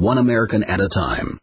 one American at a time.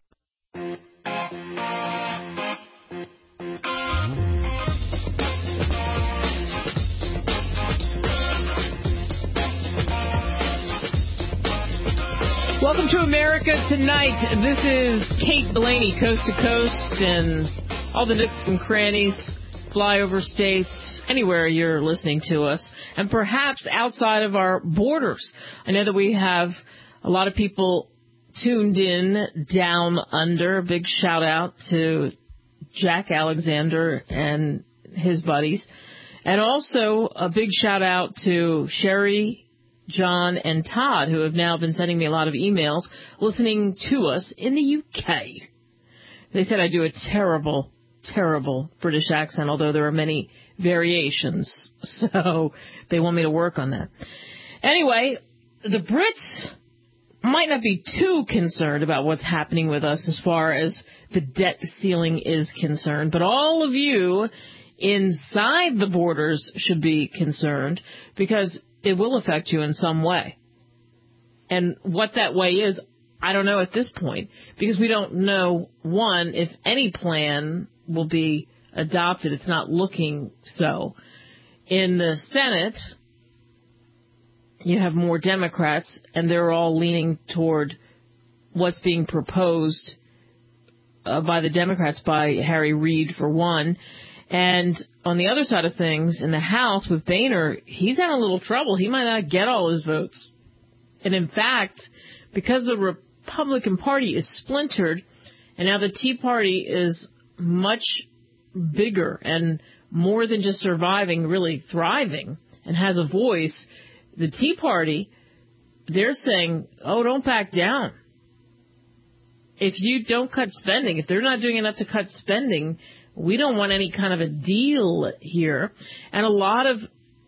Welcome to America Tonight. This is Kate Blaney, Coast to Coast, and all the nooks and crannies, flyover states, anywhere you're listening to us, and perhaps outside of our borders. I know that we have a lot of people tuned in down under. A big shout out to Jack Alexander and his buddies. And also a big shout out to Sherry, John, and Todd, who have now been sending me a lot of emails listening to us in the UK. They said I do a terrible British accent, although there are many variations. So they want me to work on that. Anyway, the Brits might not be too concerned about what's happening with us as far as the debt ceiling is concerned, but all of you inside the borders should be concerned because it will affect you in some way. And what that way is, I don't know at this point, because we don't know, one, if any plan will be adopted. It's not looking so. In the Senate, you have more Democrats, and they're all leaning toward what's being proposed by the Democrats, by Harry Reid, for one. And on the other side of things, in the House with Boehner, he's having a little trouble. He might not get all his votes. And in fact, because the Republican Party is splintered, and now the Tea Party is much bigger and more than just surviving, really thriving, and has a voice, the Tea Party, they're saying, oh, don't back down. If you don't cut spending, if they're not doing enough to cut spending, we don't want any kind of a deal here. And a lot of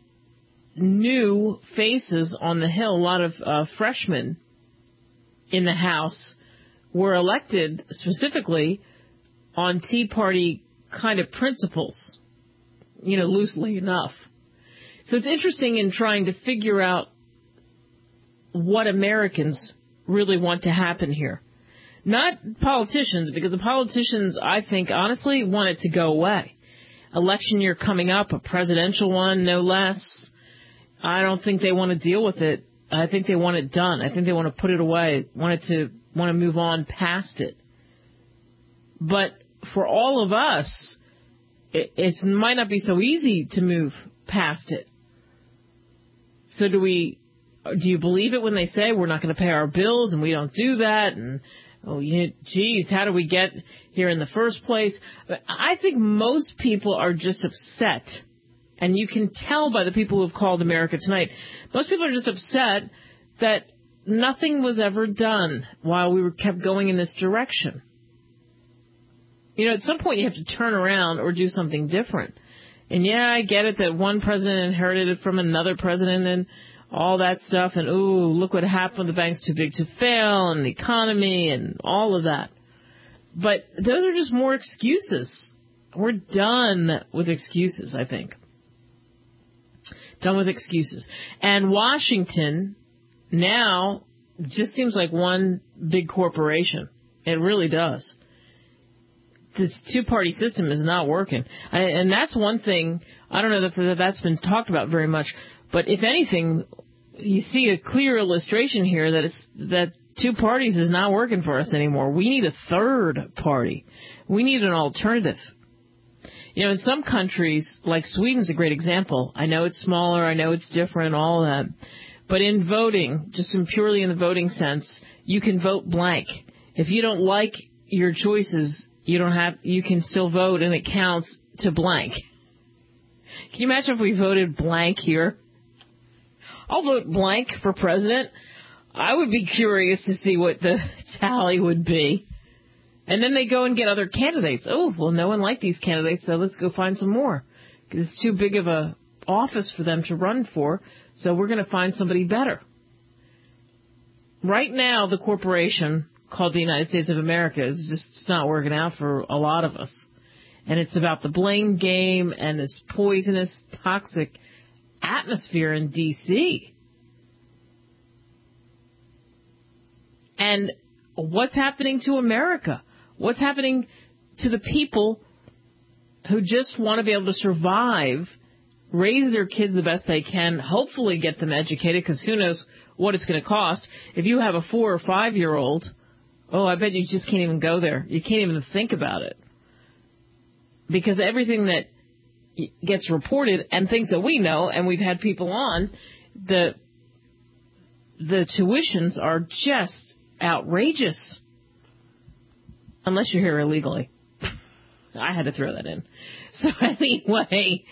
new faces on the Hill, a lot of freshmen in the House were elected specifically on Tea Party kind of principles, loosely enough. So it's interesting in trying to figure out what Americans really want to happen here. Not politicians, because the politicians, I think, honestly, want it to go away. Election year coming up, a presidential one, no less. I don't think they want to deal with it. I think they want it done. I think they want to put it away, want to move on past it. But for all of us, it might not be so easy to move past it. So do you believe it when they say we're not going to pay our bills and we don't do that? And oh, geez, how do we get here in the first place? But I think most people are just upset. And you can tell by the people who have called America Tonight. Most people are just upset that nothing was ever done while we kept going in this direction. At some point you have to turn around or do something different. And yeah, I get it that one president inherited it from another president and all that stuff, and ooh, look what happened, the bank's too big to fail, and the economy, and all of that. But those are just more excuses. We're done with excuses, I think. Done with excuses. And Washington now just seems like one big corporation. It really does. This two-party system is not working. And that's one thing, I don't know that that's been talked about very much, but if anything, you see a clear illustration here that two parties is not working for us anymore. We need a third party. We need an alternative. In some countries, like Sweden's a great example. I know it's smaller, I know it's different, all of that. But in voting, just purely in the voting sense, you can vote blank. If you don't like your choices, you can still vote and it counts to blank. Can you imagine if we voted blank here? I'll vote blank for president. I would be curious to see what the tally would be. And then they go and get other candidates. Oh, well, no one liked these candidates, so let's go find some more. Because it's too big of a office for them to run for, so we're going to find somebody better. Right now, the corporation called the United States of America is just not working out for a lot of us. And it's about the blame game and this poisonous, toxic atmosphere in D.C. And what's happening to America? What's happening to the people who just want to be able to survive, raise their kids the best they can, hopefully get them educated, because who knows what it's going to cost. If you have a 4 or 5-year-old, I bet you just can't even go there. You can't even think about it. Because everything that gets reported and things that we know, and we've had people on, the tuitions are just outrageous. Unless you're here illegally. I had to throw that in. So anyway,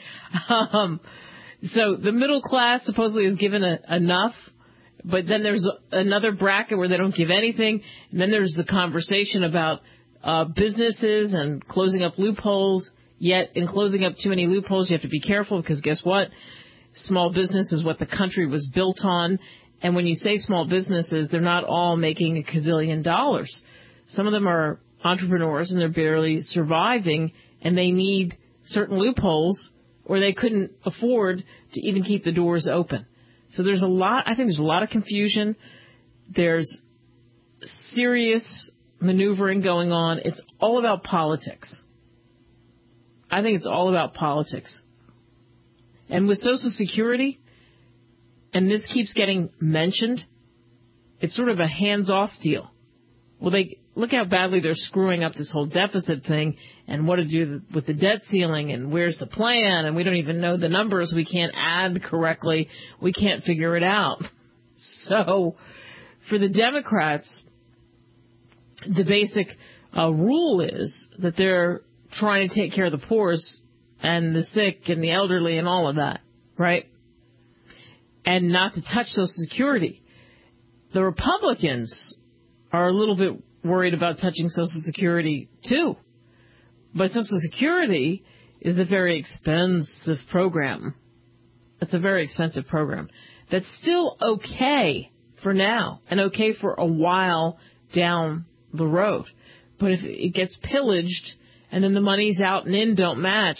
so the middle class supposedly is given enough, but then there's another bracket where they don't give anything. And then there's the conversation about businesses and closing up loopholes. Yet in closing up too many loopholes, you have to be careful, because guess what? Small business is what the country was built on. And when you say small businesses, they're not all making a gazillion dollars. Some of them are entrepreneurs and they're barely surviving, and they need certain loopholes or they couldn't afford to even keep the doors open. So I think there's a lot of confusion. There's serious maneuvering going on. It's all about politics. I think it's all about politics. And with Social Security, and this keeps getting mentioned, it's sort of a hands-off deal. Well, look how badly they're screwing up this whole deficit thing, and what to do with the debt ceiling, and where's the plan, and we don't even know the numbers. We can't add correctly. We can't figure it out. So for the Democrats, the basic rule is that they're trying to take care of the poor and the sick and the elderly and all of that, right? And not to touch Social Security. The Republicans are a little bit worried about touching Social Security, too. But Social Security is a very expensive program. It's a very expensive program. That's still okay for now and okay for a while down the road. But if it gets pillaged and then the money's out and in don't match,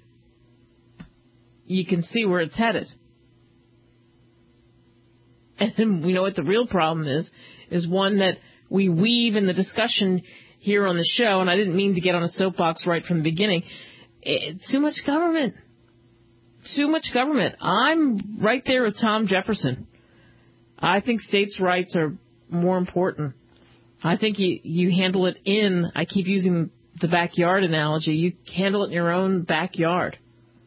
you can see where it's headed. And we know what the real problem is one that we weave in the discussion here on the show, and I didn't mean to get on a soapbox right from the beginning. Too much government. Too much government. I'm right there with Tom Jefferson. I think states' rights are more important. I think you handle it I keep using the backyard analogy. You handle it in your own backyard.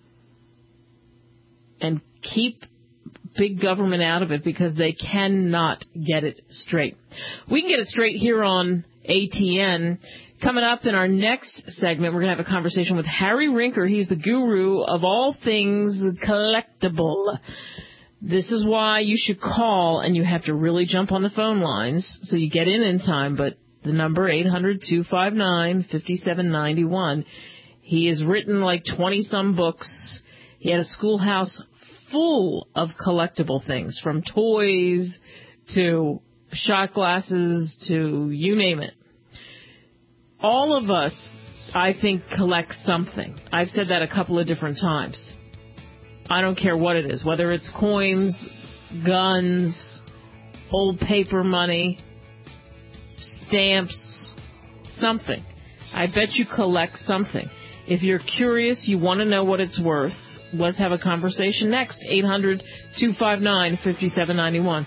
And keep big government out of it, because they cannot get it straight. We can get it straight here on ATN. Coming up in our next segment, we're going to have a conversation with Harry Rinker. He's the guru of all things collectible. This is why you should call, and you have to really jump on the phone lines so you get in time. But the number 800-259-5791. He has written like 20-some books. He had a schoolhouse full of collectible things, from toys to shot glasses to you name it. All of us, I think, collect something. I've said that a couple of different times. I don't care what it is, whether it's coins, guns, old paper money, stamps, something. I bet you collect something. If you're curious, you want to know what it's worth, let's have a conversation next. 800-259-5791.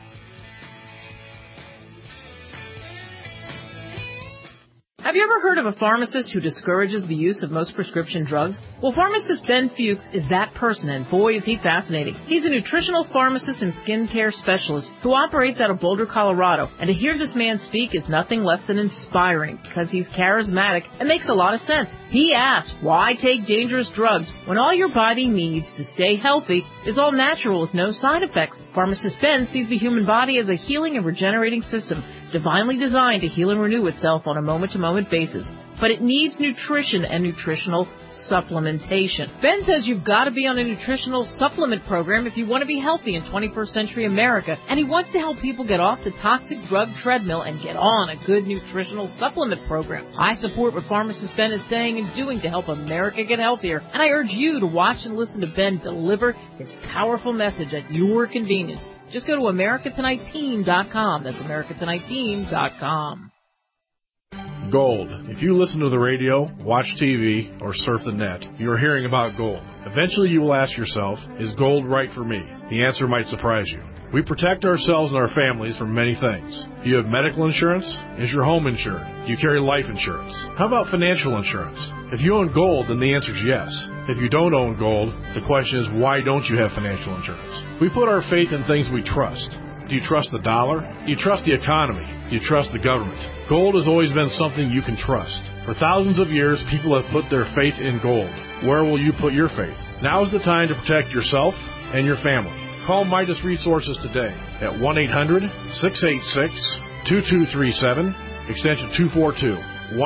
Have you ever heard of a pharmacist who discourages the use of most prescription drugs? Well, pharmacist Ben Fuchs is that person, and boy, is he fascinating. He's a nutritional pharmacist and skincare specialist who operates out of Boulder, Colorado. And to hear this man speak is nothing less than inspiring, because he's charismatic and makes a lot of sense. He asks, why take dangerous drugs when all your body needs to stay healthy is all natural with no side effects? Pharmacist Ben sees the human body as a healing and regenerating system, divinely designed to heal and renew itself on a moment-to-moment basis. But it needs nutrition and nutritional supplementation. Ben says you've got to be on a nutritional supplement program if you want to be healthy in 21st century America, and he wants to help people get off the toxic drug treadmill and get on a good nutritional supplement program. I support what pharmacist Ben is saying and doing to help America get healthier, and I urge you to watch and listen to Ben deliver his powerful message at your convenience. Just go to AmericaTonightTeam.com. That's AmericaTonightTeam.com. Gold. If you listen to the radio, watch TV, or surf the net, you are hearing about gold. Eventually you will ask yourself, is gold right for me? The answer might surprise you. We protect ourselves and our families from many things. Do you have medical insurance? Is your home insured? Do you carry life insurance? How about financial insurance? If you own gold, then the answer is yes. If you don't own gold, the question is, why don't you have financial insurance? We put our faith in things we trust. Do you trust the dollar? Do you trust the economy? Do you trust the government? Gold has always been something you can trust. For thousands of years, people have put their faith in gold. Where will you put your faith? Now is the time to protect yourself and your family. Call Midas Resources today at 1-800-686-2237, extension 242.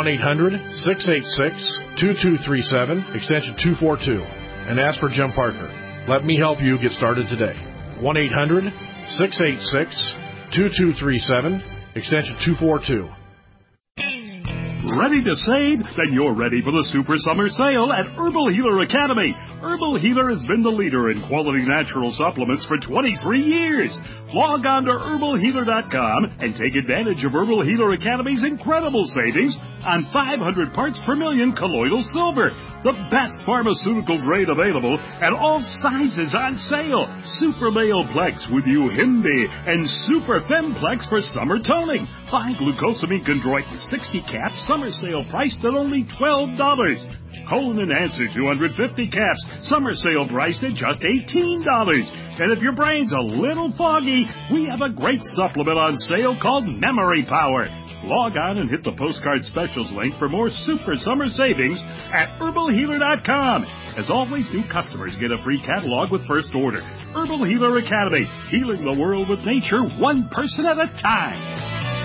1-800-686-2237, extension 242, and ask for Jim Parker. Let me help you get started today. 1-800-686-2237, extension 242. Ready to save? Then you're ready for the Super Summer Sale at Herbal Healer Academy. Herbal Healer has been the leader in quality natural supplements for 23 years. Log on to herbalhealer.com and take advantage of Herbal Healer Academy's incredible savings on 500 parts per million colloidal silver, the best pharmaceutical grade available, and all sizes on sale. Super Male Plex with Uhimbi and Super Femplex for summer toning. Buy glucosamine chondroitin 60 caps, summer sale priced at only $12. Colon Enhancer 250 caps, summer sale priced at just $18. And if your brain's a little foggy, we have a great supplement on sale called Memory Power. Log on and hit the postcard specials link for more super summer savings at herbalhealer.com. As always, new customers get a free catalog with first order. Herbal Healer Academy, healing the world with nature one person at a time.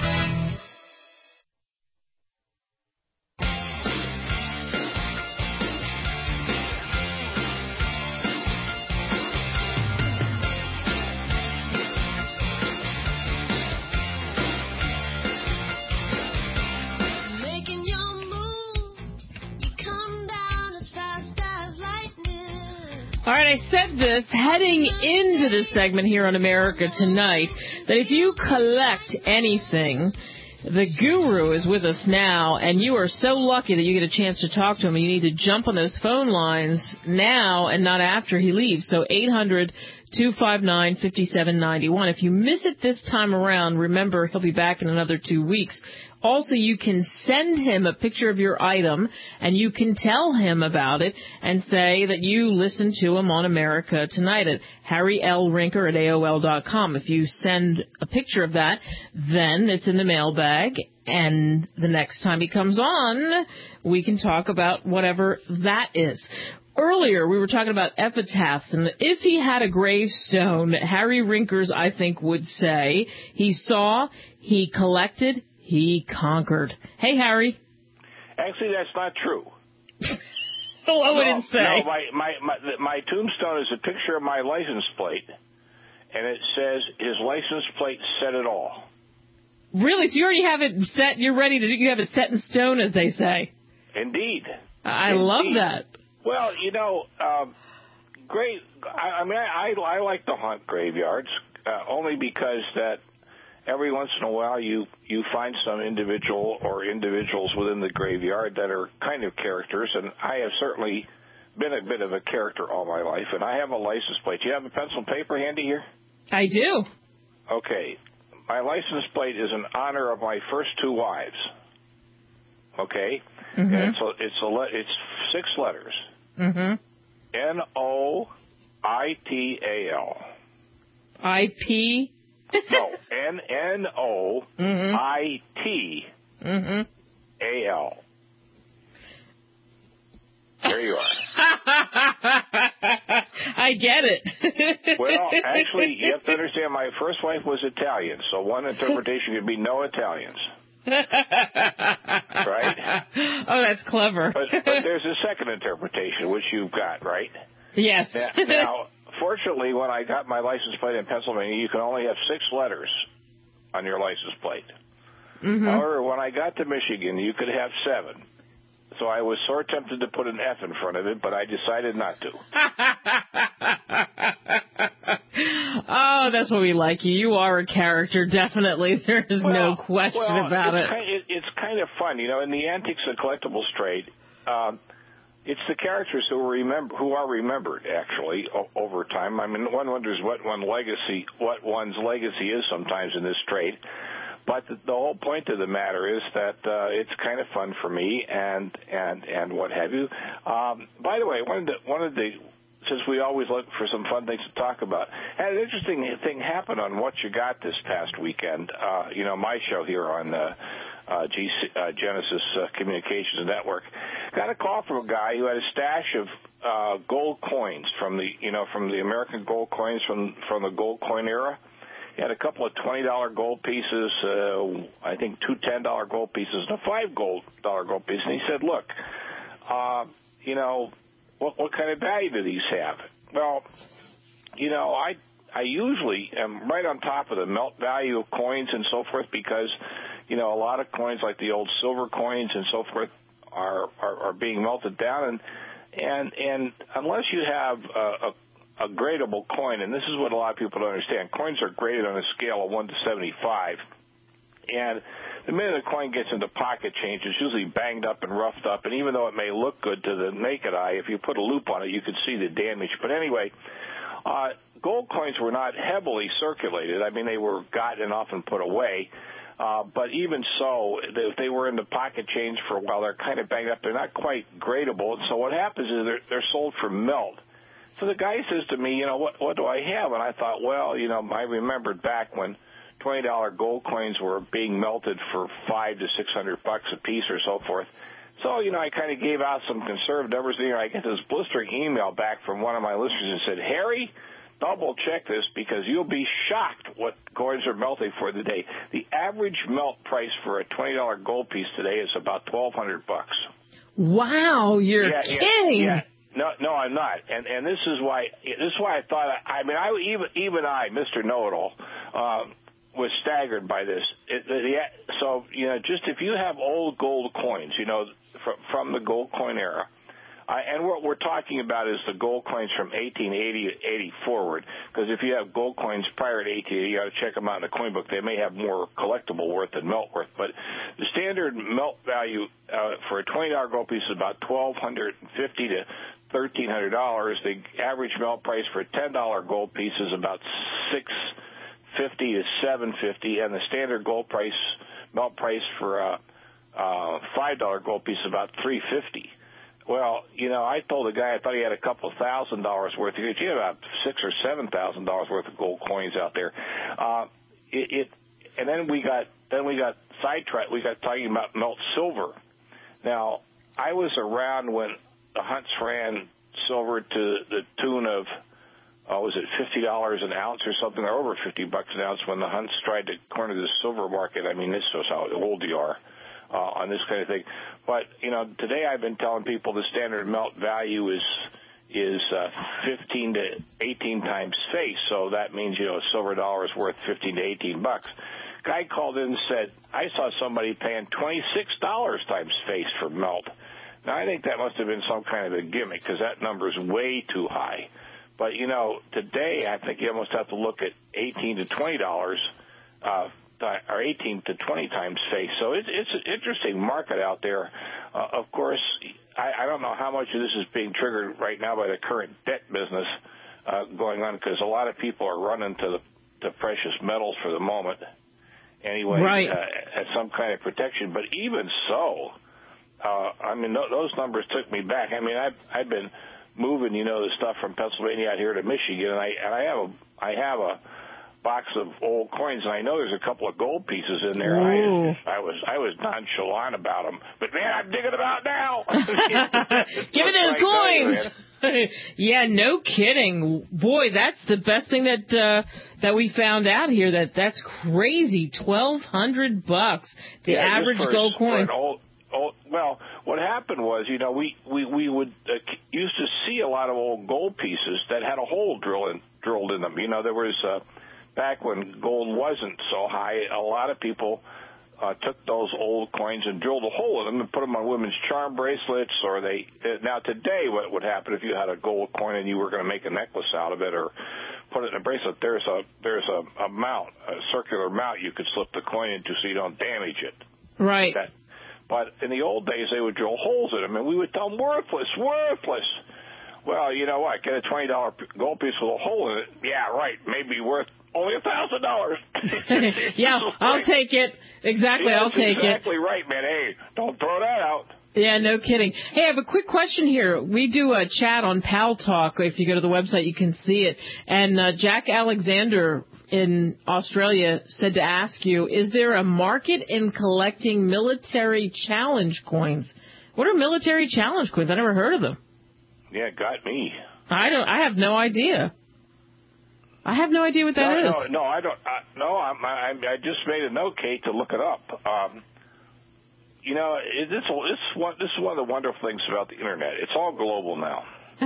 All right, I said this heading into this segment here on America Tonight, that if you collect anything, the guru is with us now, and you are so lucky that you get a chance to talk to him. You need to jump on those phone lines now and not after he leaves. So 800-259-5791. If you miss it this time around, remember he'll be back in another 2 weeks. Also, you can send him a picture of your item, and you can tell him about it and say that you listened to him on America Tonight at harrylrinker@AOL.com. If you send a picture of that, then it's in the mailbag, and the next time he comes on, we can talk about whatever that is. Earlier, we were talking about epitaphs, and if he had a gravestone, Harry Rinkers, I think, would say, he saw, he collected, he conquered. Hey, Harry. Actually, that's not true. Oh, I wouldn't say. No, my tombstone is a picture of my license plate, and it says, his license plate said it all. Really? So you already have it set, you have it set in stone, as they say. Indeed. I love that. Well, I like to haunt graveyards, only because that every once in a while you find some individual or individuals within the graveyard that are kind of characters, and I have certainly been a bit of a character all my life, and I have a license plate. Do you have a pencil and paper handy here? I do. Okay. My license plate is in honor of my first two wives. Okay? Mm-hmm. And so it's 6 letters. Mm-hmm. N-O-I-T-A-L. I-P? No, N-O-I-T-A-L. There you are. I get it. Well, actually, you have to understand, my first wife was Italian, so one interpretation could be no Italians. Right? Oh, that's clever. But there's a second interpretation, which you've got, right? Yes. Now, fortunately, when I got my license plate in Pennsylvania, you can only have 6 letters on your license plate. Mm-hmm. However, when I got to Michigan, you could have 7. So I was sore tempted to put an F in front of it, but I decided not to. Oh, that's why we like you. You are a character, definitely. There is no question about it. It's kind of fun, in the antiques and collectibles trade. It's the characters who are remembered actually over time. I mean, one wonders what one's legacy is sometimes in this trade. But the whole point of the matter is that it's kind of fun for me and what have you. By the way, one of the since we always look for some fun things to talk about, had an interesting thing happen on What You Got this past weekend. My show here on Genesis Communications Network. Got a call from a guy who had a stash of gold coins from the American gold coins from the gold coin era. He had a couple of $20 gold pieces, I think two $10 gold pieces, and a $5 gold piece. And he said, look, what kind of value do these have? Well, I usually am right on top of the melt value of coins and so forth because, a lot of coins like the old silver coins and so forth are being melted down. And unless you have a gradable coin, and this is what a lot of people don't understand. Coins are graded on a scale of 1 to 75, and the minute a coin gets into pocket change, it's usually banged up and roughed up, and even though it may look good to the naked eye, if you put a loop on it, you could see the damage. But anyway, gold coins were not heavily circulated. I mean, they were gotten and often put away, but even so, if they were in the pocket change for a while, they're kind of banged up. They're not quite gradable, and so what happens is they're sold for melt. So the guy says to me, what do I have? And I thought, well, I remembered back when $20 gold coins were being melted for $500 to $600 a piece or so forth. So, I kind of gave out some conservative numbers there. I get this blistering email back from one of my listeners and said, Harry, double check this because you'll be shocked what coins are melting for today. The average melt price for a $20 gold piece today is about $1,200. Wow, you're kidding. Yeah. No, I'm not, and this is why I thought. I mean, even I, Mr. Know-It-All, was staggered by this. So just if you have old gold coins, from the gold coin era, and what we're talking about is the gold coins from 1880 forward. Because if you have gold coins prior to 1880, you got to check them out in the coin book. They may have more collectible worth than melt worth. But the standard melt value for a $20 gold piece is about $1,250 to $1,300. The average melt price for a $10 gold piece is about $650 to $750, and the standard melt price for a $5 gold piece is about $350. Well, I told the guy I thought he had a couple of $1,000 worth. He had about $6,000 or $7,000 worth of gold coins out there. And then we got sidetracked. We got talking about melt silver. Now, I was around when the Hunts ran silver to the tune of, was it $50 an ounce or something, or over $50 an ounce when the Hunts tried to corner the silver market. I mean, this shows how old you are on this kind of thing. But, today I've been telling people the standard melt value is 15 to 18 times face, so that means, a silver dollar is worth $15 to $18. Guy called in and said, I saw somebody paying $26 times face for melt. Now, I think that must have been some kind of a gimmick because that number is way too high. But, today I think you almost have to look at $18 to $20, or 18 to 20 times face. So it's an interesting market out there. Of course, I don't know how much of this is being triggered right now by the current debt business going on because a lot of people are running to the precious metals for the moment anyway, right. As some kind of protection. But even so, those numbers took me back. I mean, I've been moving, the stuff from Pennsylvania out here to Michigan, and I have a box of old coins, and I know there's a couple of gold pieces in there. I was nonchalant about them, but man, I'm digging them out now. Give me those coins. Yeah, no kidding. Boy, that's the best thing that we found out here. That's crazy. $1,200. The average gold coin. Well, what happened was, we would used to see a lot of old gold pieces that had a hole drilled in them. There was back when gold wasn't so high, a lot of people took those old coins and drilled a hole in them and put them on women's charm bracelets. Now today, what would happen if you had a gold coin and you were going to make a necklace out of it or put it in a bracelet, there's a mount, a circular mount you could slip the coin into so you don't damage it. Right. But in the old days, they would drill holes in them, and we would tell them, worthless. Well, you know what? Get a $20 gold piece with a hole in it. Yeah, right. Maybe worth only $1,000. Yeah, I'll take it. Exactly, yeah, I'll take it. Exactly right, man. Hey, don't throw that out. Yeah, no kidding. Hey, I have a quick question here. We do a chat on Pal Talk. If you go to the website, you can see it. And Jack Alexander in Australia said to ask you, is there a market in collecting military challenge coins? What are military challenge coins? I never heard of them. Yeah, got me. I have no idea. I have no idea what that is. No, I don't. I just made a note, Kate, to look it up. You know, this is one of the wonderful things about the internet. It's all global now.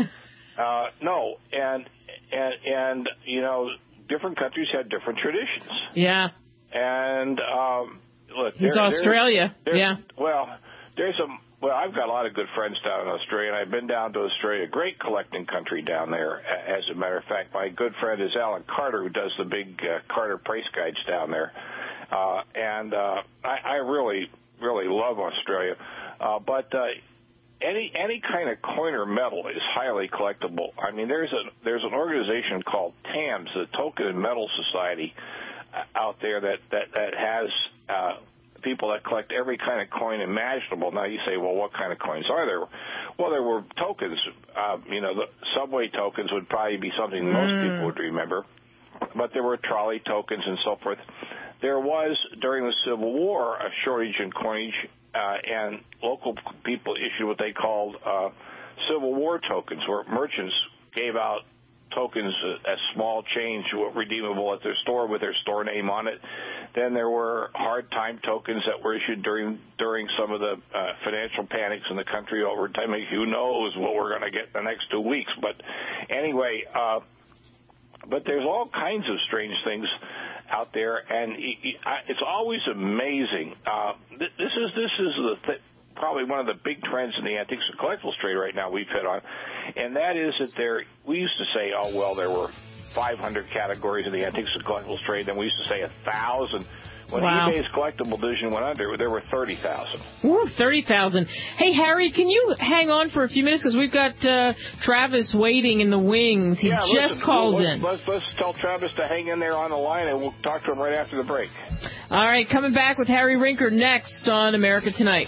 And you know, different countries have different traditions. Yeah. And look, it's Australia. Yeah. Well, I've got a lot of good friends down in Australia, and I've been down to Australia, a great collecting country down there. As a matter of fact, my good friend is Alan Carter, who does the big Carter Price Guides down there. I really love Australia. But any kind of coin or metal is highly collectible. I mean, there's an organization called TAMS, the Token and Metal Society, out there that has people that collect every kind of coin imaginable. Now you say, well, what kind of coins are there? Well, there were tokens. You know, the subway tokens would probably be something most people would remember, but there were trolley tokens and so forth. There was, during the Civil War, a shortage in coinage, and local people issued what they called Civil War tokens, where merchants gave out tokens as small change redeemable at their store with their store name on it. Then there were hard time tokens that were issued during some of the financial panics in the country over time. Who knows what we're going to get in the next 2 weeks. But anyway, but there's all kinds of strange things out there, and it's always amazing. This is probably one of the big trends in the antiques and collectibles trade right now we've hit on, and that is that we used to say, oh, well, there were 500 categories in the antiques and collectibles trade, then we used to say 1,000. When eBay's collectible division went under, there were 30,000. Ooh, 30,000. Hey, Harry, can you hang on for a few minutes? Because we've got Travis waiting in the wings. He just called in. Let's tell Travis to hang in there on the line, and we'll talk to him right after the break. All right, coming back with Harry Rinker next on America Tonight.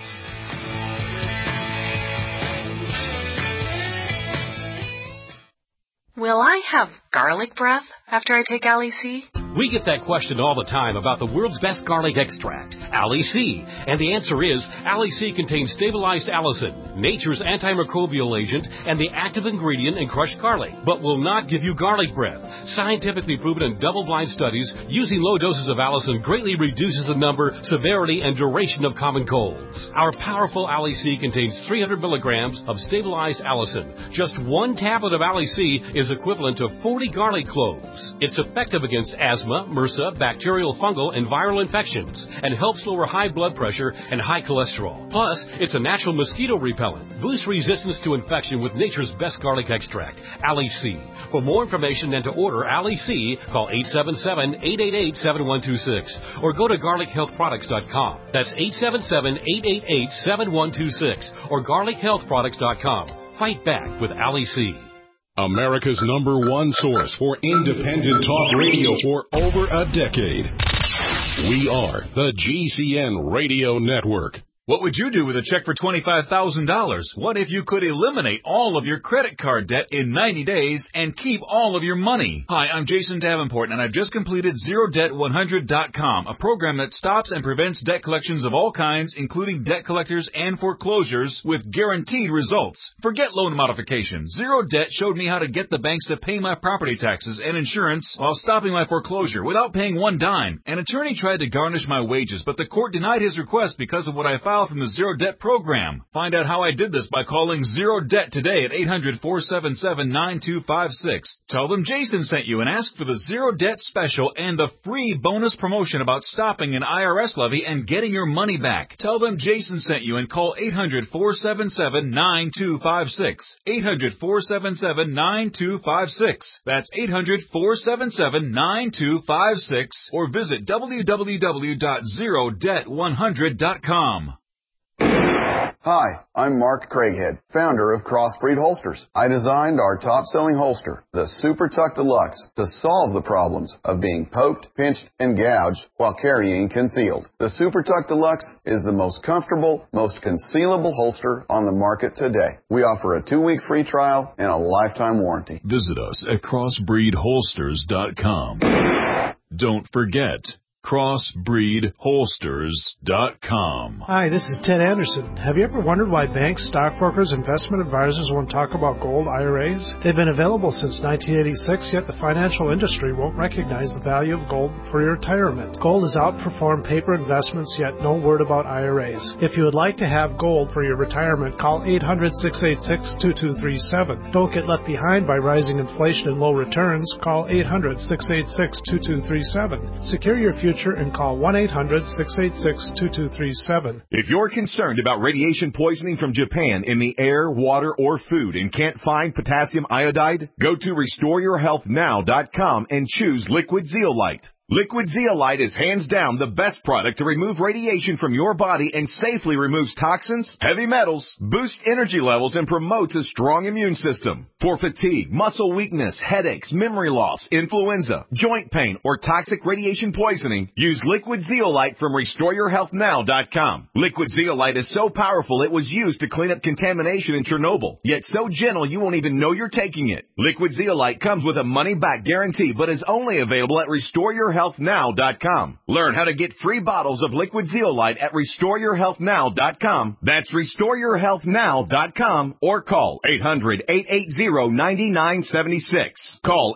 Will I have garlic breath after I take Ali C? We get that question all the time about the world's best garlic extract, Ali C. And the answer is, Ali C contains stabilized allicin, nature's antimicrobial agent, and the active ingredient in crushed garlic, but will not give you garlic breath. Scientifically proven in double-blind studies, using low doses of allicin greatly reduces the number, severity, and duration of common colds. Our powerful Ali C contains 300 milligrams of stabilized allicin. Just one tablet of Ali C is equivalent to 40 garlic cloves. It's effective against asthma, MRSA, bacterial, fungal, and viral infections, and helps lower high blood pressure and high cholesterol. Plus, it's a natural mosquito repellent. Boosts resistance to infection with nature's best garlic extract, Ali C. For more information and to order Ali C, call 877-888-7126 or go to garlichealthproducts.com. That's 877-888-7126 or garlichealthproducts.com. Fight back with Ali C. America's #1 source for independent talk radio for over a decade. We are the GCN Radio Network. What would you do with a check for $25,000? What if you could eliminate all of your credit card debt in 90 days and keep all of your money? Hi, I'm Jason Davenport, and I've just completed ZeroDebt100.com, a program that stops and prevents debt collections of all kinds, including debt collectors and foreclosures, with guaranteed results. Forget loan modification. Zero Debt showed me how to get the banks to pay my property taxes and insurance while stopping my foreclosure without paying one dime. An attorney tried to garnish my wages, but the court denied his request because of what I filed trial from the Zero Debt program. Find out how I did this by calling Zero Debt today at 800-477-9256. Tell them Jason sent you and ask for the Zero Debt special and the free bonus promotion about stopping an IRS levy and getting your money back. Tell them Jason sent you and call 800-477-9256. 800-477-9256. That's 800-477-9256 or visit www.zerodebt100.com. Hi, I'm Mark Craighead, founder of Crossbreed Holsters. I designed our top-selling holster, the Super Tuck Deluxe, to solve the problems of being poked, pinched, and gouged while carrying concealed. The Super Tuck Deluxe is the most comfortable, most concealable holster on the market today. We offer a 2-week free trial and a lifetime warranty. Visit us at crossbreedholsters.com. Don't forget, crossbreedholsters.com. Hi, this is Ted Anderson. Have you ever wondered why banks, stockbrokers, investment advisors won't talk about gold IRAs? They've been available since 1986, yet the financial industry won't recognize the value of gold for your retirement. Gold has outperformed paper investments, yet no word about IRAs. If you would like to have gold for your retirement, call 800-686-2237. Don't get left behind by rising inflation and low returns. Call 800-686-2237. Secure your future and call 1-800-686-2237. If you're concerned about radiation poisoning from Japan in the air, water, or food and can't find potassium iodide, go to RestoreYourHealthNow.com and choose Liquid Zeolite. Liquid Zeolite is hands down the best product to remove radiation from your body and safely removes toxins, heavy metals, boosts energy levels, and promotes a strong immune system. For fatigue, muscle weakness, headaches, memory loss, influenza, joint pain, or toxic radiation poisoning, use Liquid Zeolite from RestoreYourHealthNow.com. Liquid Zeolite is so powerful it was used to clean up contamination in Chernobyl, yet so gentle you won't even know you're taking it. Liquid Zeolite comes with a money-back guarantee, but is only available at RestoreYourHealthNow.com. Learn how to get free bottles of Liquid Zeolite at RestoreYourHealthNow.com. That's RestoreYourHealthNow.com or call 800-880-9976. Call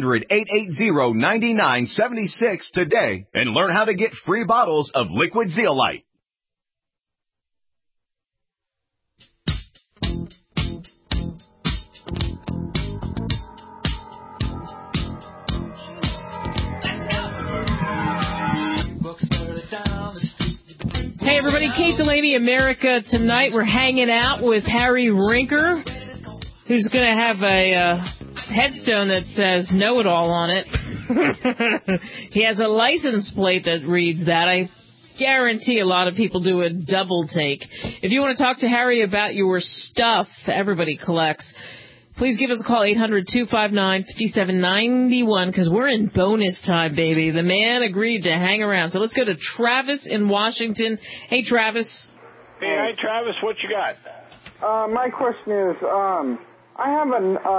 800-880-9976 today and learn how to get free bottles of Liquid Zeolite. Hey everybody, Kate Delaney, America Tonight. We're hanging out with Harry Rinker, who's going to have a headstone that says know-it-all on it. He has a license plate that reads that. I guarantee a lot of people do a double take. If you want to talk to Harry about your stuff everybody collects, please give us a call, 800-259-5791, because we're in bonus time, baby. The man agreed to hang around. So let's go to Travis in Washington. Hey, Travis. Hey, hi, Travis. What you got? My question is, I have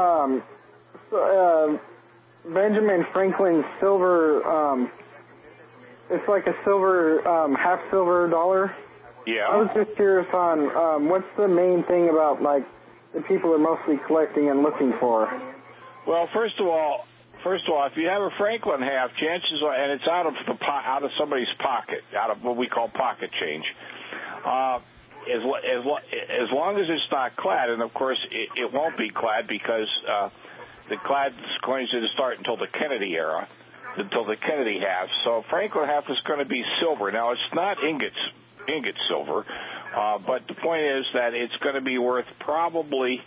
a Benjamin Franklin silver, it's like a silver, half silver dollar. Yeah. I was just curious on what's the main thing about, like, the people are mostly collecting and looking for? Well, first of all, if you have a Franklin half, chances are, and it's out of somebody's pocket, out of what we call pocket change. As long as it's not clad, and of course it won't be clad because the clad coins didn't start until the Kennedy era, until the Kennedy half. So Franklin half is going to be silver. Now it's not ingot silver. But the point is that it's going to be worth probably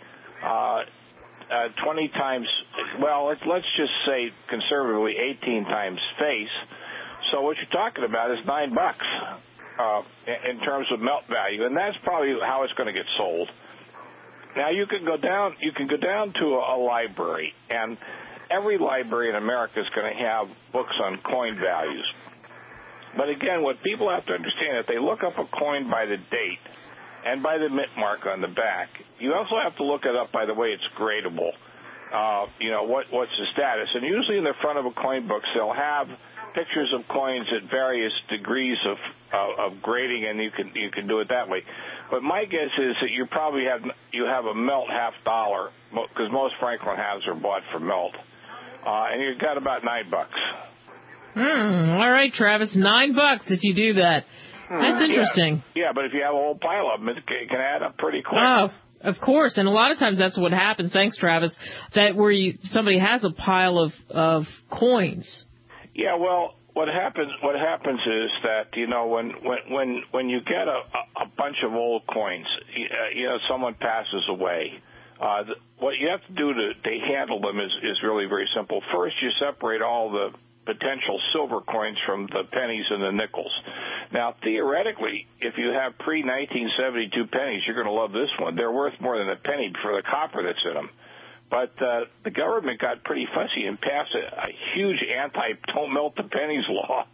20 times, well, let's just say conservatively 18 times face. So what you're talking about is $9 in terms of melt value, and that's probably how it's going to get sold. Now you can go down to a library, and every library in America is going to have books on coin values. But again, what people have to understand, if they look up a coin by the date and by the mint mark on the back, you also have to look it up by the way it's gradable. What's the status? And usually in the front of a coin book, they'll have pictures of coins at various degrees of grading, and you can do it that way. But my guess is that you probably have a melt $half, because most Franklin halves are bought for melt, and you've got about $9. All right, Travis, $9 if you do that. That's interesting. Yeah, but if you have a whole pile of them, it can add up pretty quick. Oh, of course. And a lot of times that's what happens. Thanks, Travis. That where somebody has a pile of coins. Yeah, well, what happens is that, when you get a bunch of old coins, someone passes away. What you have to do to handle them is really very simple. First, you separate all the potential silver coins from the pennies and the nickels. Now, theoretically, if you have pre-1972 pennies, you're going to love this one. They're worth more than a penny for the copper that's in them. But the government got pretty fussy and passed a huge don't melt the pennies law.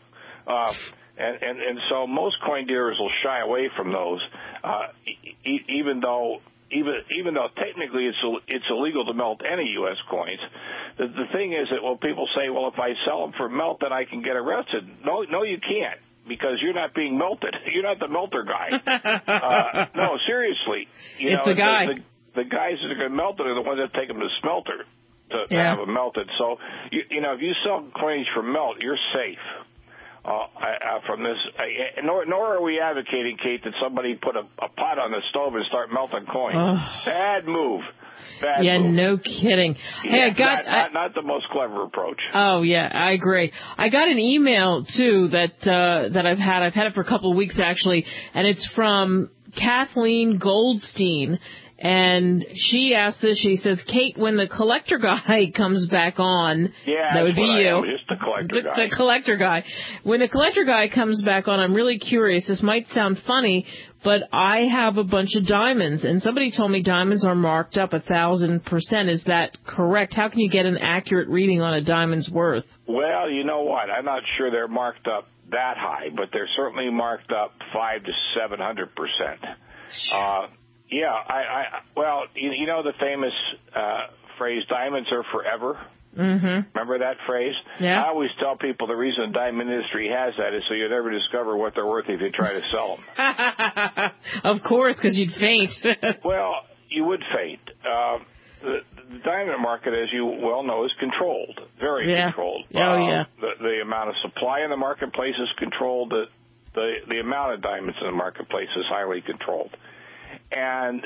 And so most coin dealers will shy away from those, even though technically it's illegal to melt any U.S. coins. The thing is that people say, well, if I sell them for melt, then I can get arrested. No, you can't, because you're not being melted. You're not the melter guy. No, seriously. It's the guy. The guys that are going to melt it are the ones that take them to smelter to have them melted. So, if you sell coins for melt, you're safe. From this, nor are we advocating, Kate, that somebody put a pot on the stove and start melting coins. Bad move. Bad move. No kidding. Yeah, hey, not the most clever approach. Oh yeah, I agree. I got an email too that I've had. I've had it for a couple of weeks actually, and it's from Kathleen Goldstein. And she asked this, she says, Kate, when the collector guy comes back on, that would be you. Just the collector guy. The collector guy. When the collector guy comes back on, I'm really curious. This might sound funny, but I have a bunch of diamonds, and somebody told me diamonds are marked up 1,000%. Is that correct? How can you get an accurate reading on a diamond's worth? Well, you know what? I'm not sure they're marked up that high, but they're certainly marked up 500 to 700%. Yeah, well, you know the famous phrase, diamonds are forever? Mm-hmm. Remember that phrase? Yeah. I always tell people the reason the diamond industry has that is so you never discover what they're worth if you try to sell them. Of course, because you'd faint. Well, you would faint. The diamond market, as you well know, is controlled, very controlled. The amount of supply in the marketplace is controlled. The amount of diamonds in the marketplace is highly controlled. And,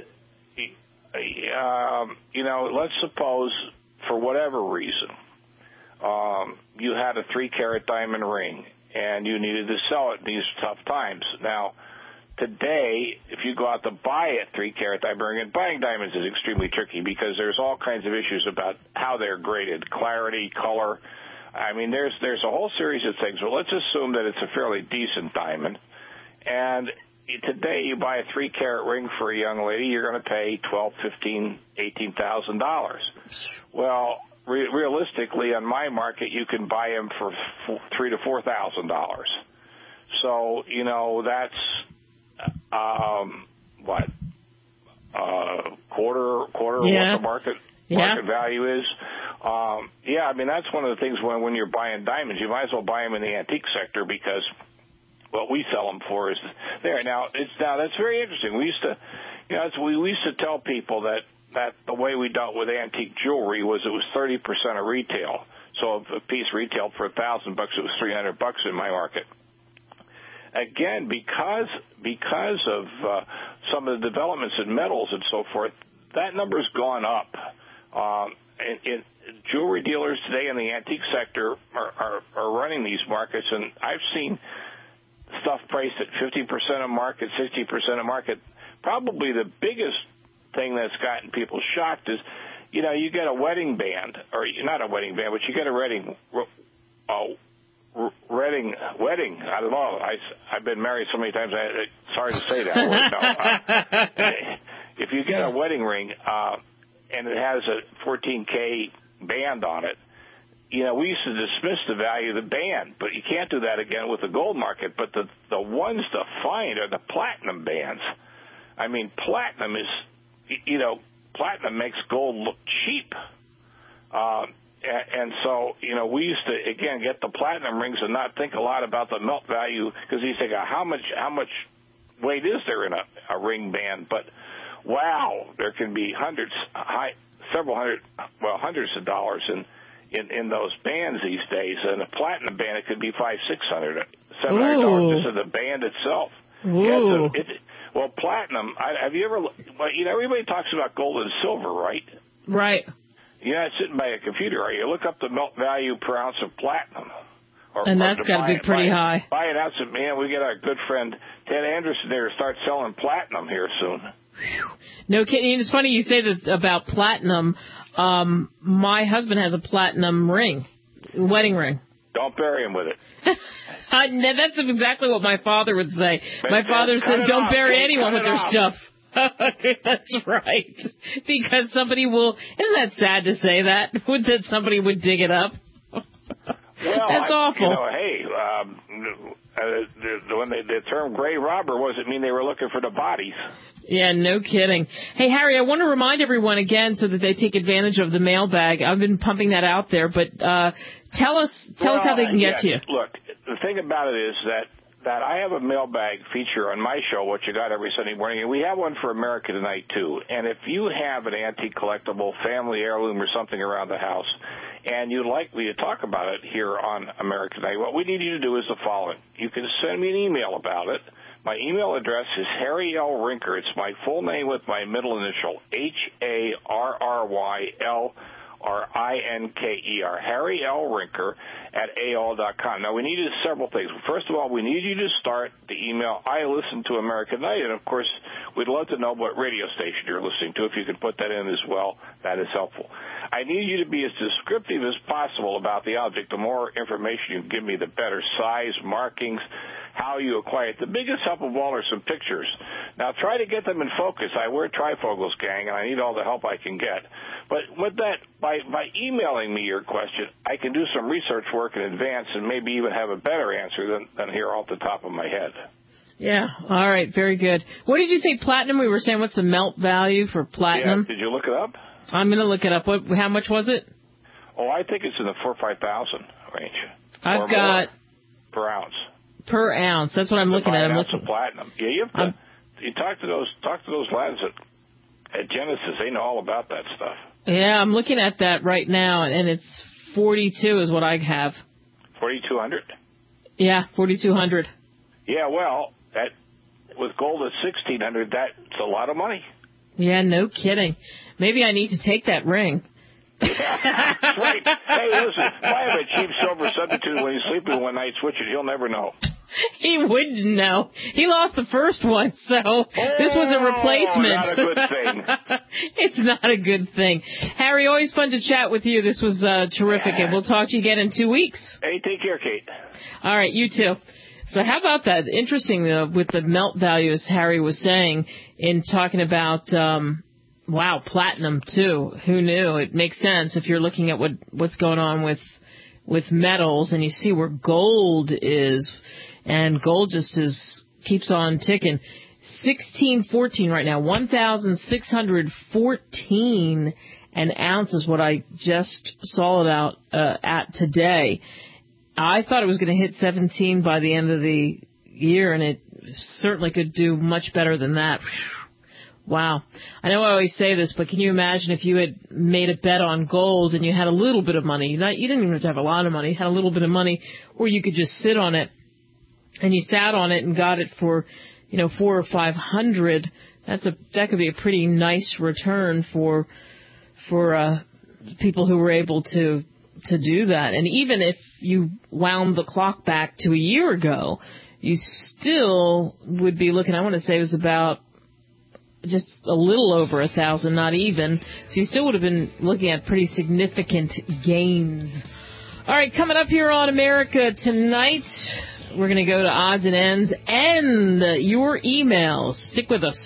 let's suppose, for whatever reason, you had a 3-carat diamond ring and you needed to sell it in these tough times. Now, today, if you go out to buy a 3-carat diamond ring, and buying diamonds is extremely tricky because there's all kinds of issues about how they're graded, clarity, color. I mean, there's a whole series of things. But let's assume that it's a fairly decent diamond. And today, you buy a 3-carat ring for a young lady, you're going to pay $12,000, $15,000, $18,000. Well, realistically, on my market, you can buy them for $3,000 to $4,000. So, that's quarter of what the market value is. That's one of the things when you're buying diamonds, you might as well buy them in the antique sector because what we sell them for is there. Now that's very interesting. We used to tell people that the way we dealt with antique jewelry was it was 30% of retail. So if a piece retailed for $1,000, it was $300 in my market. Again, because of some of the developments in metals and so forth, that number's gone up. And jewelry dealers today in the antique sector are running these markets, and I've seen stuff priced at 50% of market, 60% of market. Probably the biggest thing that's gotten people shocked is, you get a wedding band, or not a wedding band, but you get a wedding. I don't know. I've been married so many times. Sorry to say that word. No. If you get a wedding ring and it has a 14K band on it, we used to dismiss the value of the band, but you can't do that again with the gold market. But the ones to find are the platinum bands. I mean, platinum is, platinum makes gold look cheap. And so, we used to, again, get the platinum rings and not think a lot about the melt value because you think, how much weight is there in a ring band? But, wow, there can be hundreds of dollars in those bands these days. And a platinum band, it could be $500, $600, $700 just in the band itself. Ooh. Well, platinum. Have you ever? Well, everybody talks about gold and silver, right? Right. You're not sitting by a computer, are you? Look up the melt value per ounce of platinum. And that's got to be pretty high. Buy an ounce of, man, we get our good friend Ted Anderson there to start selling platinum here soon. No kidding. It's funny you say that about platinum. My husband has a platinum ring, wedding ring. Don't bury him with it. That's exactly what my father would say. My father says, don't bury anyone with their stuff. That's right. Because somebody will, isn't that sad to say that? That somebody would dig it up? Well, that's awful. When the term gray robber wasn't mean they were looking for the bodies. Yeah, no kidding. Hey, Harry, I want to remind everyone again so that they take advantage of the mailbag. I've been pumping that out there, but tell us how they can get to you. Look, the thing about it is that I have a mailbag feature on my show, which you got every Sunday morning, and we have one for America Tonight, too. And if you have an antique collectible, family heirloom, or something around the house, and you'd like me to talk about it here on America Tonight, what we need you to do is the following. You can send me an email about it. My email address is Harry L. Rinker. It's my full name with my middle initial, HarryLRinker, Harry L. Rinker at AOL.com. Now, we need several things. First of all, we need you to start the email, I listen to America Tonight, and, of course, we'd love to know what radio station you're listening to. If you could put that in as well, that is helpful. I need you to be as descriptive as possible about the object. The more information you give me, the better. Size, markings, how you acquire it. The biggest help of all are some pictures. Now, try to get them in focus. I wear trifocals, gang, and I need all the help I can get. But with that, by emailing me your question, I can do some research work in advance and maybe even have a better answer than here off the top of my head. Yeah. All right. Very good. What did you say, platinum? We were saying what's the melt value for platinum? Yeah. Did you look it up? I'm going to look it up. How much was it? Oh, I think it's in the 4,000 or 5,000 range. I've got per ounce. Per ounce. That's what I'm looking at. I'm looking at platinum. Yeah, you have to. You talk to those lads at Genesis. They know all about that stuff. Yeah, I'm looking at that right now, and it's 42 is what I have. 4,200. Yeah, 4,200. Yeah, well, that with gold at 1,600, that's a lot of money. Yeah, no kidding. Maybe I need to take that ring. Yeah, that's right. Hey, listen, if I have a cheap silver substitute when he's sleeping one night, switch it, he'll never know. He wouldn't know. He lost the first one, so this was a replacement. Not a good thing. It's not a good thing. Harry, always fun to chat with you. This was terrific, and we'll talk to you again in 2 weeks. Hey, take care, Kate. All right, you too. So how about that? Interesting with the melt value, as Harry was saying, in talking about, platinum too. Who knew? It makes sense if you're looking at what's going on with metals, and you see where gold is, and gold just keeps on ticking. 1614 right now, 1,614 an ounce is what I just saw it out at today. I thought it was going to hit 17 by the end of the year, and it certainly could do much better than that. Wow. I know I always say this, but can you imagine if you had made a bet on gold and you had a little bit of money? You didn't even have to have a lot of money. You had a little bit of money, or you could just sit on it, and you sat on it and got it for, 400 or 500. That could be a pretty nice return for people who were able to do that. And even if you wound the clock back to a year ago, you still would be looking, I want to say it was about just a little over 1,000, not even. So you still would have been looking at pretty significant gains. All right, coming up here on America Tonight, we're going to go to odds and ends and your emails. Stick with us.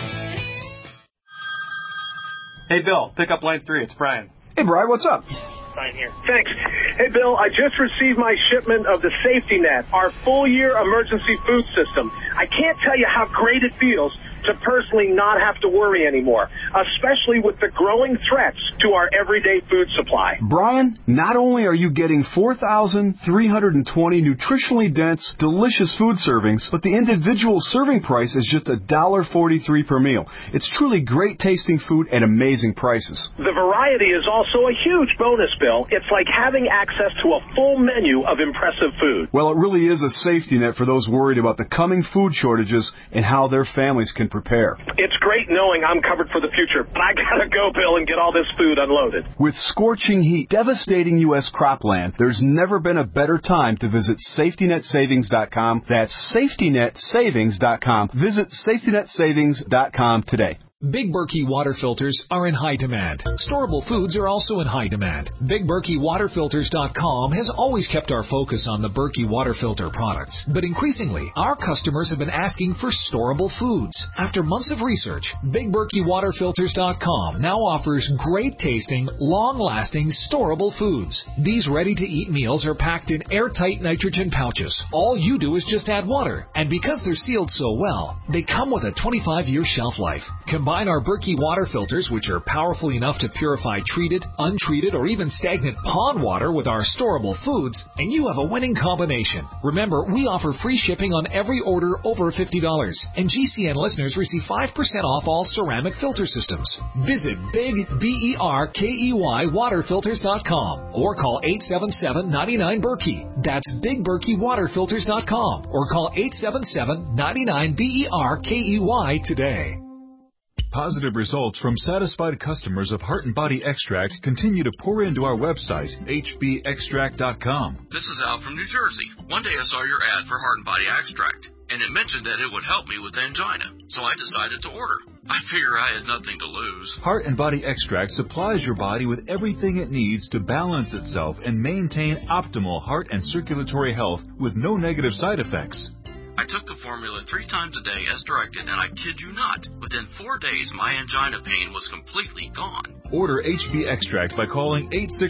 Hey, Bill, pick up line 3. It's Brian. Hey, Brian, what's up? Einstein here. Thanks. Hey, Bill, I just received my shipment of the Safety Net, our full-year emergency food system. I can't tell you how great it feels to personally not have to worry anymore, especially with the growing threats to our everyday food supply. Brian, not only are you getting 4,320 nutritionally dense, delicious food servings, but the individual serving price is just $1.43 per meal. It's truly great tasting food at amazing prices. The variety is also a huge bonus, Bill. It's like having access to a full menu of impressive food. Well, it really is a safety net for those worried about the coming food shortages and how their families can prepare. It's great knowing I'm covered for the future, but I gotta go, Bill, and get all this food unloaded. With scorching heat devastating U.S. cropland, there's never been a better time to visit SafetyNetSavings.com. That's SafetyNetSavings.com. Visit SafetyNetSavings.com today. Big Berkey water filters are in high demand. Storable foods are also in high demand. BigBerkeyWaterFilters.com has always kept our focus on the Berkey water filter products. But increasingly, our customers have been asking for storable foods. After months of research, BigBerkeyWaterFilters.com now offers great tasting, long-lasting, storable foods. These ready-to-eat meals are packed in airtight nitrogen pouches. All you do is just add water. And because they're sealed so well, they come with a 25-year shelf life. Combine our Berkey water filters, which are powerful enough to purify treated, untreated, or even stagnant pond water with our storable foods, and you have a winning combination. Remember, we offer free shipping on every order over $50, and GCN listeners receive 5% off all ceramic filter systems. Visit BigBerkeyWaterFilters.com or call 877-99-BERKEY. That's BigBerkeyWaterFilters.com or call 877-99-BERKEY today. Positive results from satisfied customers of Heart and Body Extract continue to pour into our website, hbextract.com. This is Al from New Jersey. One day I saw your ad for Heart and Body Extract, and it mentioned that it would help me with angina, so I decided to order. I figure I had nothing to lose. Heart and Body Extract supplies your body with everything it needs to balance itself and maintain optimal heart and circulatory health with no negative side effects. I took the formula 3 times a day as directed, and I kid you not, within 4 days my angina pain was completely gone. Order HB Extract by calling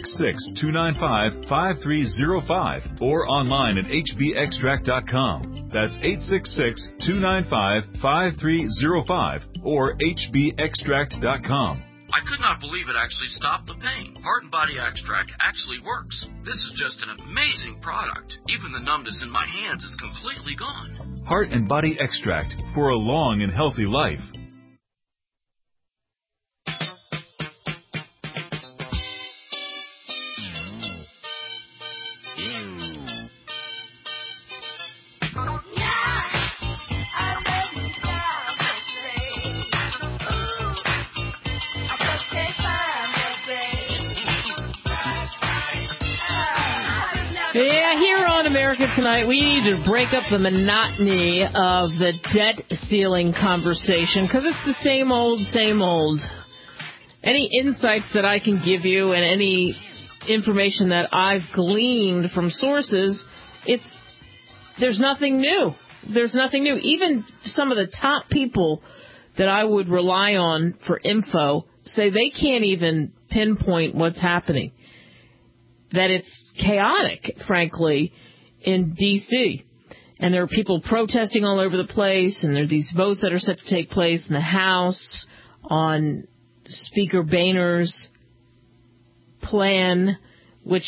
866-295-5305 or online at hbextract.com. That's 866-295-5305 or hbextract.com. I could not believe it actually stopped the pain. Heart and Body Extract actually works. This is just an amazing product. Even the numbness in my hands is completely gone. Heart and Body Extract for a long and healthy life. Yeah, here on America Tonight, we need to break up the monotony of the debt ceiling conversation, because it's the same old, same old. Any insights that I can give you and any information that I've gleaned from sources, there's nothing new. There's nothing new. Even some of the top people that I would rely on for info say they can't even pinpoint what's happening. That it's chaotic, frankly, in D.C. And there are people protesting all over the place, and there are these votes that are set to take place in the House on Speaker Boehner's plan, which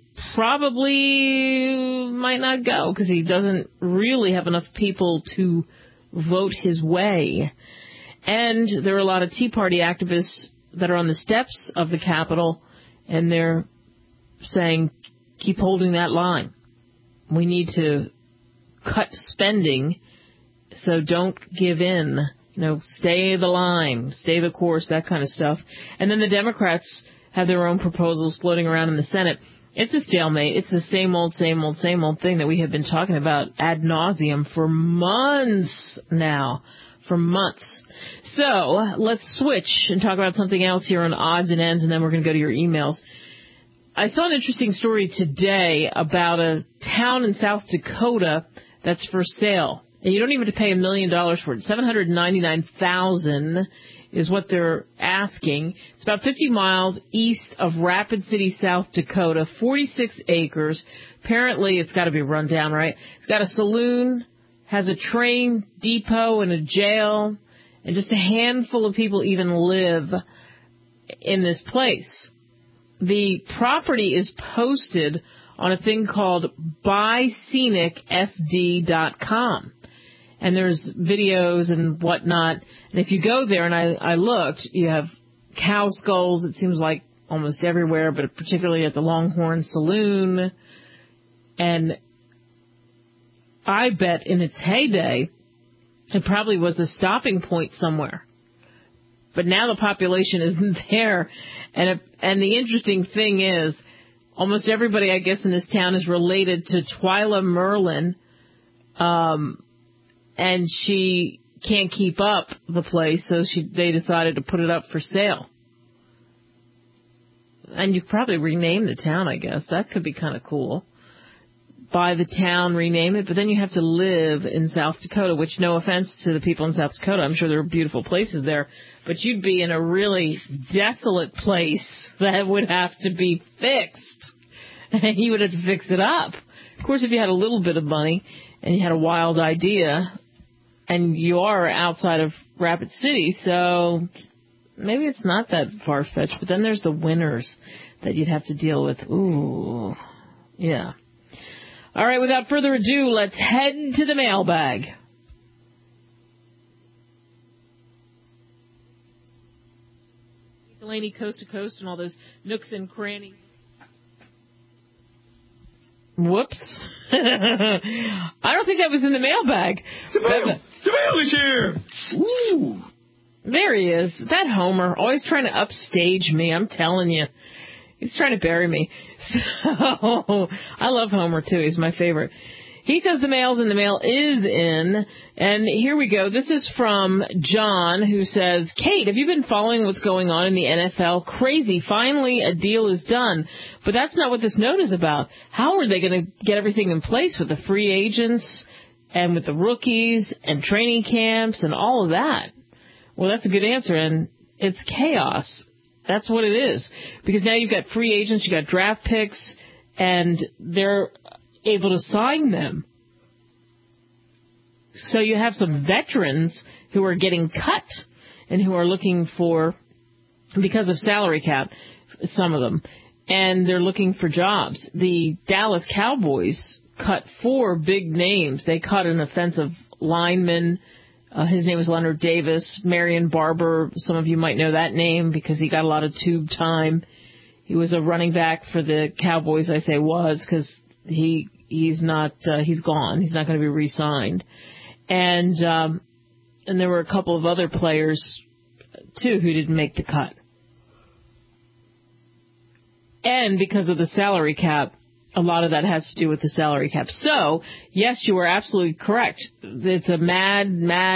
probably might not go because he doesn't really have enough people to vote his way. And there are a lot of Tea Party activists that are on the steps of the Capitol, and they're saying, keep holding that line. We need to cut spending, so don't give in. Stay the line, stay the course, that kind of stuff. And then the Democrats have their own proposals floating around in the Senate. It's a stalemate. It's the same old thing that we have been talking about ad nauseum for months now. For months. So let's switch and talk about something else here on Odds and Ends, and then we're going to go to your emails. I saw an interesting story today about a town in South Dakota that's for sale. And you don't even have to pay $1 million for it. $799,000 is what they're asking. It's about 50 miles east of Rapid City, South Dakota, 46 acres. Apparently, it's got to be run down, right? It's got a saloon, has a train depot and a jail, and just a handful of people even live in this place. The property is posted on a thing called buyscenicSD.com. And there's videos and whatnot. And if you go there, and I looked, you have cow skulls, it seems like almost everywhere, but particularly at the Longhorn Saloon. And I bet in its heyday, it probably was a stopping point somewhere. But now the population isn't there. And the interesting thing is, almost everybody, I guess, in this town is related to Twyla Merlin. And she can't keep up the place, so they decided to put it up for sale. And you could probably rename the town, I guess. That could be kind of cool. Buy the town, rename it, but then you have to live in South Dakota, which, no offense to the people in South Dakota, I'm sure there are beautiful places there, but you'd be in a really desolate place that would have to be fixed. And you would have to fix it up. Of course, if you had a little bit of money and you had a wild idea, and you are outside of Rapid City, so maybe it's not that far-fetched, but then there's the winters that you'd have to deal with. Ooh, yeah. All right, without further ado, let's head to the mailbag. Delaney, Coast to Coast, and all those nooks and crannies. Whoops. I don't think that was in the mailbag. The mail is here. Ooh. There he is. That Homer, always trying to upstage me, I'm telling you. He's trying to bury me. So, I love Homer, too. He's my favorite. He says the mail's in. The mail is in. And here we go. This is from John, who says, Kate, have you been following what's going on in the NFL? Crazy. Finally, a deal is done. But that's not what this note is about. How are they going to get everything in place with the free agents and with the rookies and training camps and all of that? Well, that's a good answer. And it's chaos. That's what it is. Because now you've got free agents, you've got draft picks, and they're able to sign them. So you have some veterans who are getting cut and who are looking for, because of salary cap, some of them, and they're looking for jobs. The Dallas Cowboys cut 4 big names. They cut an offensive lineman. His name was Leonard Davis. Marion Barber, some of you might know that name because he got a lot of tube time. He was a running back for the Cowboys, I say was, because he's gone. He's not going to be re-signed. And there were a couple of other players, too, who didn't make the cut. And because of the salary cap, a lot of that has to do with the salary cap. So, yes, you are absolutely correct. It's a mad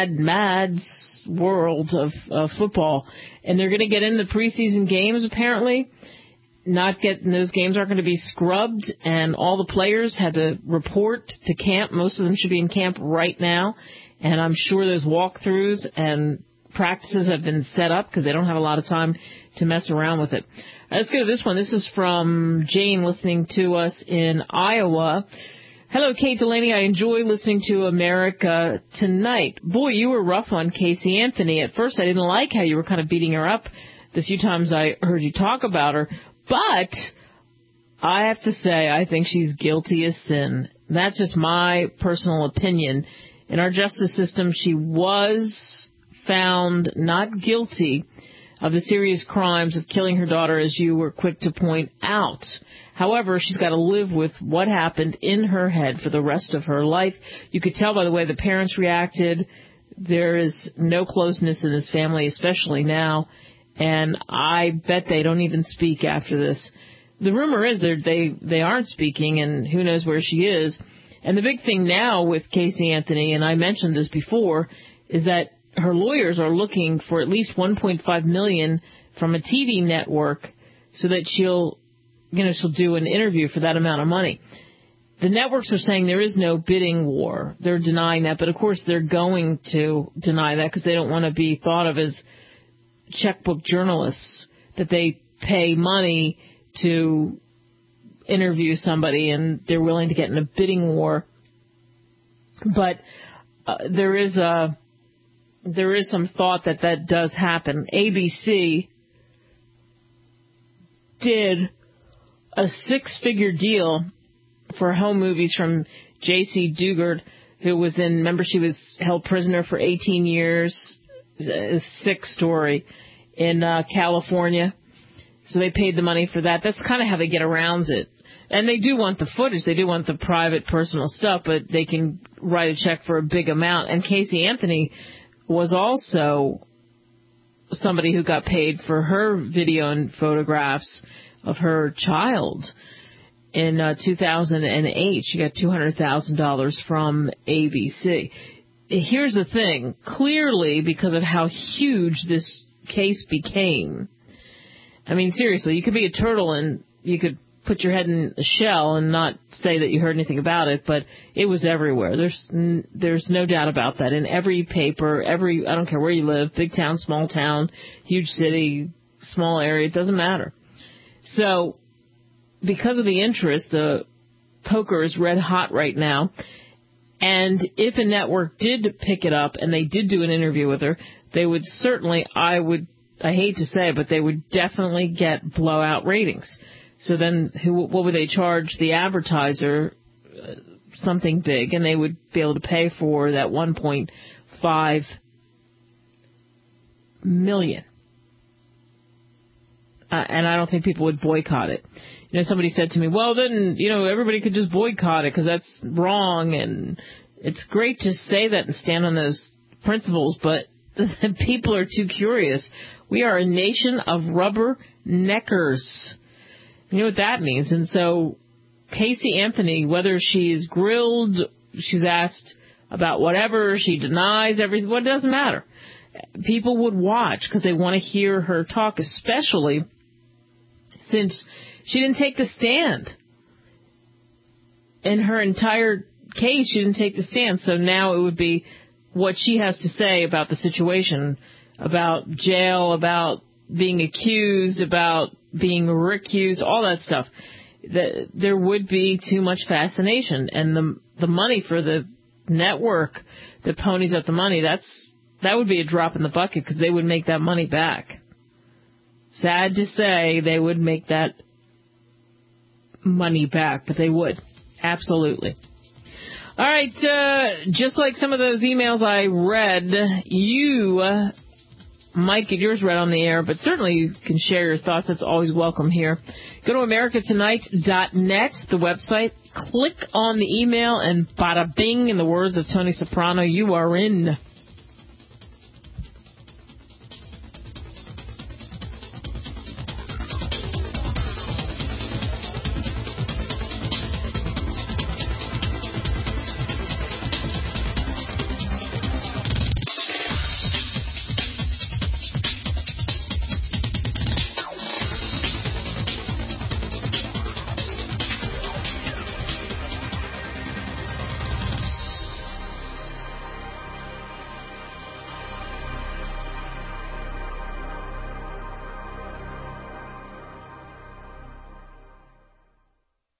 world of football. And they're going to get in the preseason games, apparently. Those games aren't going to be scrubbed. And all the players had to report to camp. Most of them should be in camp right now. And I'm sure those walkthroughs and practices have been set up because they don't have a lot of time to mess around with it. Let's go to this one. This is from Jane listening to us in Iowa. Hello, Kate Delaney. I enjoy listening to America Tonight. Boy, you were rough on Casey Anthony. At first, I didn't like how you were kind of beating her up the few times I heard you talk about her. But I have to say, I think she's guilty as sin. That's just my personal opinion. In our justice system, she was found not guilty of the serious crimes of killing her daughter, as you were quick to point out. However, she's got to live with what happened in her head for the rest of her life. You could tell by the way the parents reacted. There is no closeness in this family, especially now, and I bet they don't even speak after this. The rumor is they aren't speaking, and who knows where she is. And the big thing now with Casey Anthony, and I mentioned this before, is that her lawyers are looking for at least $1.5 million from a TV network so that she'll do an interview for that amount of money. The networks are saying there is no bidding war. They're denying that, but of course they're going to deny that because they don't want to be thought of as checkbook journalists, that they pay money to interview somebody and they're willing to get in a bidding war. But there is some thought that does happen. ABC did a 6-figure deal for home movies from J.C. Dugard, who was she was held prisoner for 18 years, a sick story, in California. So they paid the money for that. That's kind of how they get around it. And they do want the footage. They do want the private, personal stuff, but they can write a check for a big amount. And Casey Anthony was also somebody who got paid for her video and photographs of her child. In 2008, she got $200,000 from ABC. Here's the thing. Clearly, because of how huge this case became, I mean, seriously, you could be a turtle and you could put your head in a shell and not say that you heard anything about it, but it was everywhere. There's no doubt about that. In every paper, I don't care where you live, big town, small town, huge city, small area, it doesn't matter. So, because of the interest, the poker is red hot right now. And if a network did pick it up and they did do an interview with her, they would certainly, I hate to say it, but they would definitely get blowout ratings. So then what would they charge the advertiser? Something big, and they would be able to pay for that $1.5 million. And I don't think people would boycott it. You know, somebody said to me, well, then, everybody could just boycott it because that's wrong. And it's great to say that and stand on those principles, but people are too curious. We are a nation of rubberneckers. You know what that means? And so Casey Anthony, whether she's grilled, she's asked about whatever, she denies everything, well, it doesn't matter. People would watch because they want to hear her talk, especially since she didn't take the stand. In her entire case, she didn't take the stand. So now it would be what she has to say about the situation, about jail, about being accused, about being recused, all that stuff. There would be too much fascination. And the money for the network that ponies up the money, that would be a drop in the bucket because they would make that money back. Sad to say, they would make that money back, but they would. Absolutely. All right, just like some of those emails I read, you might get yours read on the air, but certainly you can share your thoughts. That's always welcome here. Go to americatonight.net, the website. Click on the email, and bada bing, in the words of Tony Soprano, you are in.